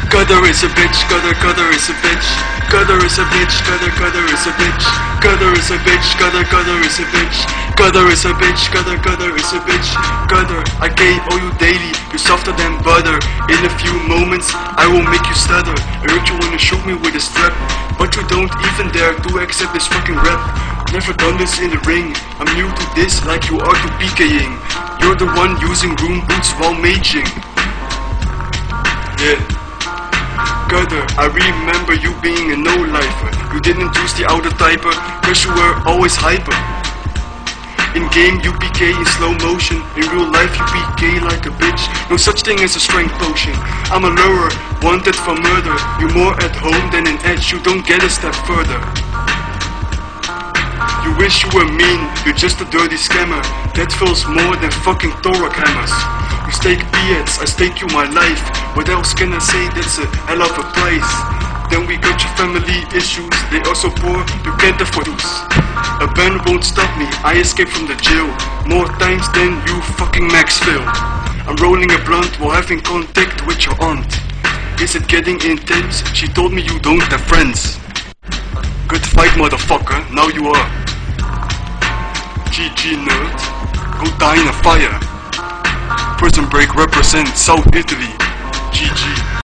Gutter is a bitch, gutter is a bitch. Gutter is a bitch, gutter is a bitch. Gutter is a bitch, gutter is a bitch. Gutter is a bitch, gutter is a bitch. Gutter, I KO you daily, you're softer than butter. In a few moments, I will make you stutter. I heard you wanna shoot me with a strap, but you don't even dare to accept this fucking rap. Never done this in the ring, I'm new to this like you are to PKing. You're the one using room boots while maging. Yeah. Gutter, I remember you being a no-lifer. You didn't use the outer typer, cause you were always hyper. In game you PK in slow motion, in real life you PK like a bitch. No such thing as a strength potion. I'm a lurer, wanted for murder. You're more at home than in edge, you don't get a step further. You wish you were mean, you're just a dirty scammer. That feels more than fucking Torok hammers. You stake BS, I stake you my life. What else can I say, that's a hell of a price. Then we got your family issues, they are so poor, you can't afford those. A ban won't stop me, I escaped from the jail more times than you fucking Max Phil. I'm rolling a blunt while having contact with your aunt. Is it getting intense? She told me you don't have friends. Good fight, motherfucker, now you are. GG nerd, go die in a fire. Prison Break represents South Italy. GG.